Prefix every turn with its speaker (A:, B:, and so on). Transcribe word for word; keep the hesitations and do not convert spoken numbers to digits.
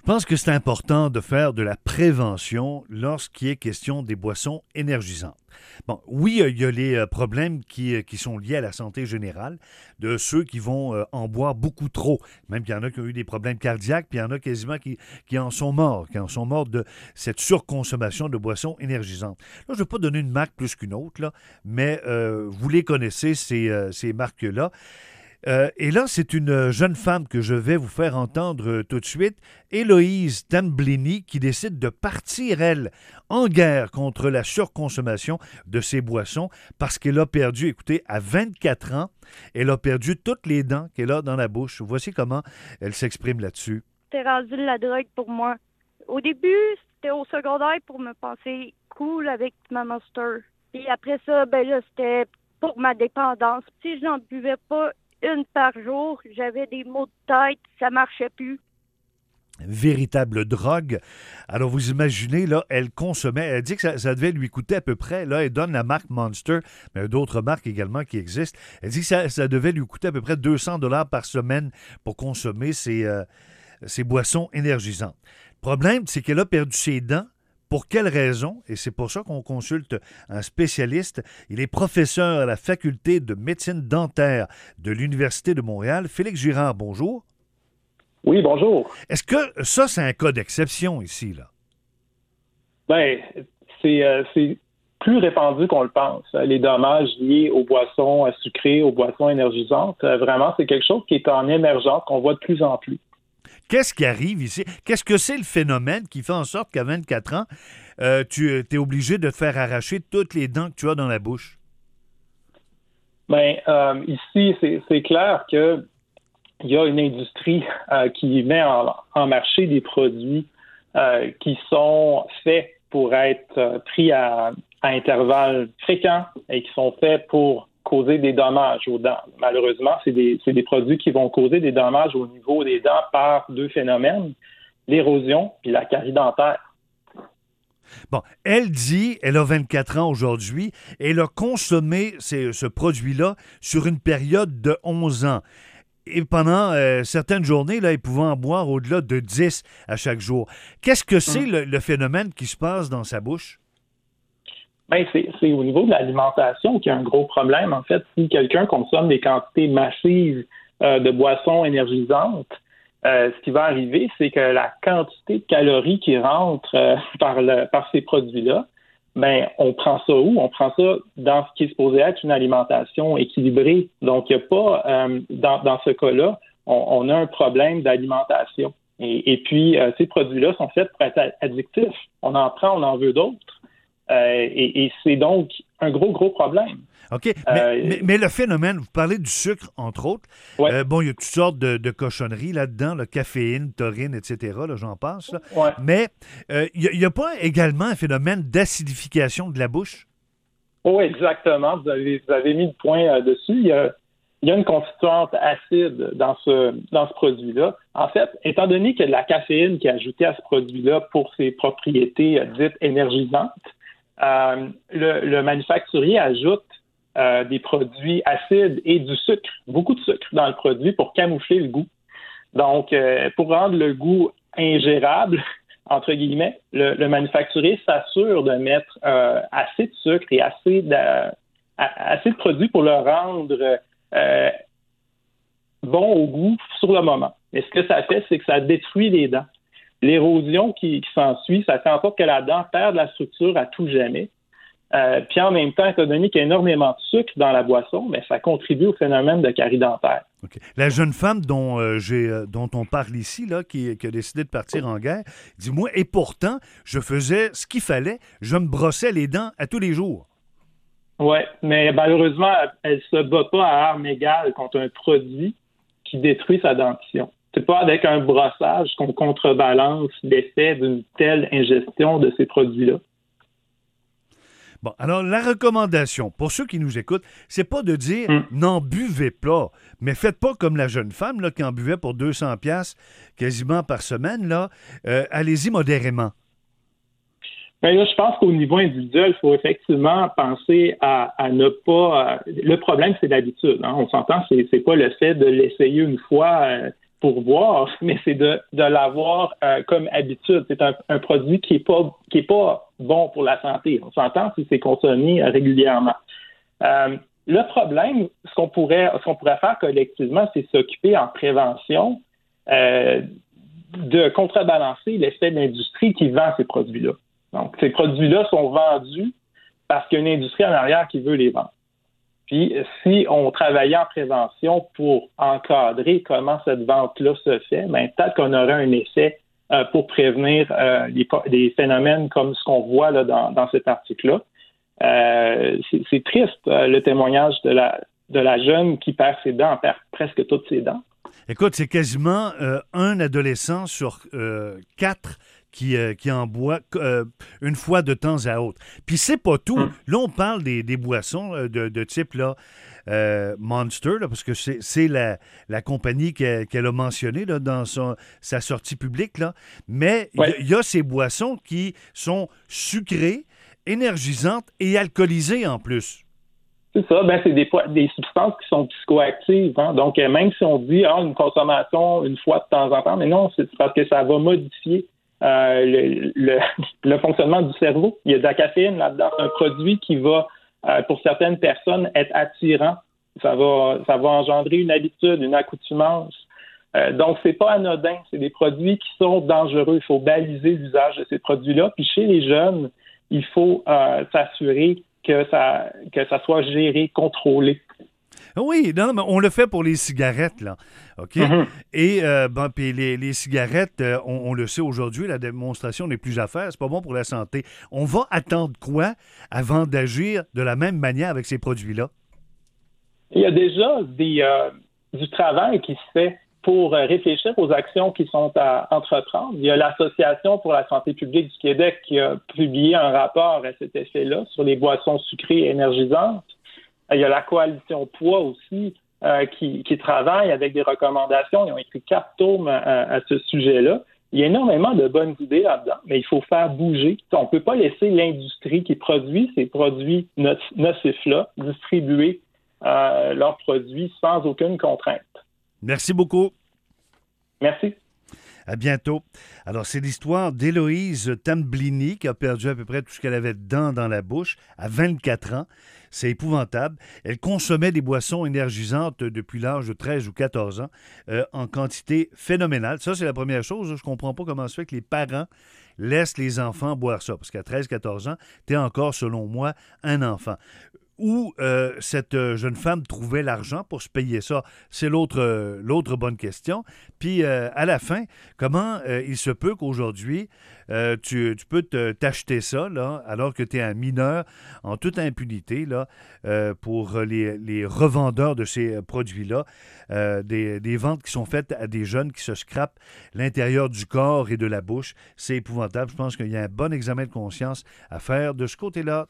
A: pense que c'est important de faire de la prévention lorsqu'il est question des boissons énergisantes. Bon, oui, il y a les problèmes qui, qui sont liés à la santé générale de ceux qui vont en boire beaucoup trop. Même qu'il y en a qui ont eu des problèmes cardiaques, puis il y en a quasiment qui, qui en sont morts, qui en sont morts de cette surconsommation de boissons énergisantes. Là, je ne vais pas donner une marque plus qu'une autre, là, mais euh, vous les connaissez, ces, euh, ces marques-là. Euh, et là, c'est une jeune femme que je vais vous faire entendre euh, tout de suite, Héloïse Tamblini, qui décide de partir, elle, en guerre contre la surconsommation de ces boissons parce qu'elle a perdu, écoutez, à vingt-quatre ans, elle a perdu toutes les dents qu'elle a dans la bouche. Voici comment elle s'exprime là-dessus.
B: C'était rendu de la drogue pour moi. Au début, c'était au secondaire pour me penser cool avec ma Monster. Puis après ça, ben là, c'était pour ma dépendance. Si je n'en buvais pas une par jour, j'avais des maux de tête, ça marchait plus.
A: Véritable drogue. Alors, vous imaginez, là, elle consommait, elle dit que ça, ça devait lui coûter à peu près, là, elle donne la marque Monster, mais il y a d'autres marques également qui existent. Elle dit que ça, ça devait lui coûter à peu près deux cents dollars par semaine pour consommer ces, euh, ces boissons énergisantes. Le problème, c'est qu'elle a perdu ses dents. Pour quelle raison? Et c'est pour ça qu'on consulte un spécialiste. Il est professeur à la faculté de médecine dentaire de l'Université de Montréal. Félix Girard, bonjour.
C: Oui, bonjour.
A: Est-ce que ça, c'est un cas d'exception ici, là?
C: Bien, c'est, euh, c'est plus répandu qu'on le pense. Les dommages liés aux boissons sucrées, aux boissons énergisantes, euh, vraiment, c'est quelque chose qui est en émergence, qu'on voit de plus en plus.
A: Qu'est-ce qui arrive ici? Qu'est-ce que c'est le phénomène qui fait en sorte qu'à vingt-quatre ans, euh, tu es obligé de te faire arracher toutes les dents que tu as dans la bouche?
C: Bien, euh, ici, c'est, c'est clair qu'il y a une industrie euh, qui met en, en marché des produits euh, qui sont faits pour être euh, pris à, à intervalles fréquents et qui sont faits pour causer des dommages aux dents. Malheureusement, c'est des, c'est des produits qui vont causer des dommages au niveau des dents par deux phénomènes, l'érosion et la carie dentaire.
A: Bon, elle dit, elle a vingt-quatre ans aujourd'hui, elle a consommé ces, ce produit-là sur une période de onze ans. Et pendant euh, certaines journées, là, elle pouvait en boire au-delà de dix à chaque jour. Qu'est-ce que c'est mmh. le, le phénomène qui se passe dans sa bouche?
C: Bien, c'est, c'est au niveau de l'alimentation qu'il y a un gros problème. En fait, si quelqu'un consomme des quantités massives euh, de boissons énergisantes, euh, ce qui va arriver, c'est que la quantité de calories qui rentrent euh, par, le, par ces produits-là, bien, on prend ça où? On prend ça dans ce qui est supposé être une alimentation équilibrée. Donc, il n'y a pas, euh, dans, dans ce cas-là, on, on a un problème d'alimentation. Et, et puis, euh, ces produits-là sont faits pour être addictifs. On en prend, on en veut d'autres. Euh, et, et c'est donc un gros, gros problème.
A: OK. Mais, euh, mais, mais le phénomène, vous parlez du sucre, entre autres.
C: Ouais.
A: Euh, bon, il y a toutes sortes de, de cochonneries là-dedans, là, caféine, taurine, et cetera. Là, j'en passe. Là.
C: Ouais.
A: Mais euh, il n'y a, a pas également un phénomène d'acidification de la bouche?
C: Oui, exactement. Vous avez, vous avez mis le point euh, dessus. Il y, a, il y a une constituante acide dans ce, dans ce produit-là. En fait, étant donné qu'il y a de la caféine qui est ajoutée à ce produit-là pour ses propriétés euh, dites énergisantes, Euh, le, le manufacturier ajoute euh, des produits acides et du sucre, beaucoup de sucre dans le produit pour camoufler le goût. Donc, euh, pour rendre le goût ingérable, entre guillemets, le, le manufacturier s'assure de mettre euh, assez de sucre et assez de, assez de produits pour le rendre euh, bon au goût sur le moment. Mais ce que ça fait, c'est que ça détruit les dents. L'érosion qui, qui s'ensuit, ça fait en sorte que la dent perd de la structure à tout jamais. Euh, puis en même temps, étant donné qu'il y a énormément de sucre dans la boisson, mais ça contribue au phénomène de carie dentaire.
A: Okay. La jeune femme dont, euh, j'ai, euh, dont on parle ici, là, qui, qui a décidé de partir en guerre, dit « Moi, et pourtant, je faisais ce qu'il fallait, je me brossais les dents à tous les jours. »
C: Oui, mais malheureusement, elle ne se bat pas à armes égales contre un produit qui détruit sa dentition. C'est pas avec un brossage qu'on contrebalance l'effet d'une telle ingestion de ces produits-là.
A: Bon, alors la recommandation, pour ceux qui nous écoutent, c'est pas de dire mm. n'en buvez pas, mais faites pas comme la jeune femme là, qui en buvait pour deux cents piastres quasiment par semaine. Là. Euh, allez-y modérément.
C: Bien là, je pense qu'au niveau individuel, il faut effectivement penser à, à ne pas... Euh, le problème, c'est l'habitude. Hein. On s'entend, c'est, c'est pas le fait de l'essayer une fois... Euh, pour boire, mais c'est de, de l'avoir euh, comme habitude. C'est un, un produit qui est pas qui est pas bon pour la santé. On s'entend si c'est consommé euh, régulièrement. Euh, le problème, ce qu'on pourrait ce qu'on pourrait faire collectivement, c'est s'occuper en prévention euh, de contrebalancer l'effet de l'industrie qui vend ces produits-là. Donc, ces produits-là sont vendus parce qu'il y a une industrie en arrière qui veut les vendre. Puis, si on travaillait en prévention pour encadrer comment cette vente-là se fait, bien, peut-être qu'on aurait un effet euh, pour prévenir euh, les, les phénomènes comme ce qu'on voit là, dans, dans cet article-là. Euh, c'est, c'est triste, euh, le témoignage de la, de la jeune qui perd ses dents, perd presque toutes ses dents.
A: Écoute, c'est quasiment euh, un adolescent sur euh, quatre qui, euh, qui en boit euh, une fois de temps à autre. Puis c'est pas tout. Hum. Là, on parle des, des boissons euh, de, de type là, euh, Monster, là, parce que c'est, c'est la, la compagnie qu'elle, qu'elle a mentionnée là, dans son, sa sortie publique. Là. Mais il ouais. y, y a ces boissons qui sont sucrées, énergisantes et alcoolisées en plus.
C: C'est ça, ben c'est des, des substances qui sont psychoactives. Hein? Donc, même si on dit ah, une consommation une fois de temps en temps, mais non, c'est parce que ça va modifier Euh, le, le, le fonctionnement du cerveau. Il y a de la caféine là-dedans. C'est un produit qui va, euh, pour certaines personnes, être attirant. Ça va, ça va engendrer une habitude, une accoutumance. Euh, donc, c'est pas anodin. C'est des produits qui sont dangereux. Il faut baliser l'usage de ces produits-là. Puis chez les jeunes, il faut euh, s'assurer que ça, que ça soit géré, contrôlé.
A: Oui, non, mais on le fait pour les cigarettes, là. OK?
C: Mm-hmm.
A: Et euh, bon, puis les, les cigarettes, euh, on, on le sait aujourd'hui, la démonstration n'est plus à faire. C'est pas bon pour la santé. On va attendre quoi avant d'agir de la même manière avec ces produits-là?
C: Il y a déjà des, euh, du travail qui se fait pour réfléchir aux actions qui sont à entreprendre. Il y a l'Association pour la santé publique du Québec qui a publié un rapport à cet effet-là sur les boissons sucrées et énergisantes. Il y a la coalition Poids aussi euh, qui, qui travaille avec des recommandations. Ils ont écrit quatre tomes à, à ce sujet-là. Il y a énormément de bonnes idées là-dedans, mais il faut faire bouger. On ne peut pas laisser l'industrie qui produit ces produits nocifs-là distribuer euh, leurs produits sans aucune contrainte.
A: Merci beaucoup.
C: Merci.
A: À bientôt. Alors, c'est l'histoire d'Héloïse Tamblini qui a perdu à peu près tout ce qu'elle avait dedans dans la bouche à vingt-quatre ans. C'est épouvantable. Elle consommait des boissons énergisantes depuis l'âge de treize ou quatorze ans euh, en quantité phénoménale. Ça, c'est la première chose. Je ne comprends pas comment ça fait que les parents laissent les enfants boire ça. Parce qu'à treize quatorze ans, tu es encore, selon moi, un enfant. Où euh, cette jeune femme trouvait l'argent pour se payer ça? C'est l'autre, euh, l'autre bonne question. Puis, euh, à la fin, comment euh, il se peut qu'aujourd'hui, euh, tu, tu peux te, t'acheter ça, là, alors que tu es un mineur, en toute impunité, là, euh, pour les, les revendeurs de ces produits-là, euh, des, des ventes qui sont faites à des jeunes qui se scrapent l'intérieur du corps et de la bouche. C'est épouvantable. Je pense qu'il y a un bon examen de conscience à faire de ce côté-là.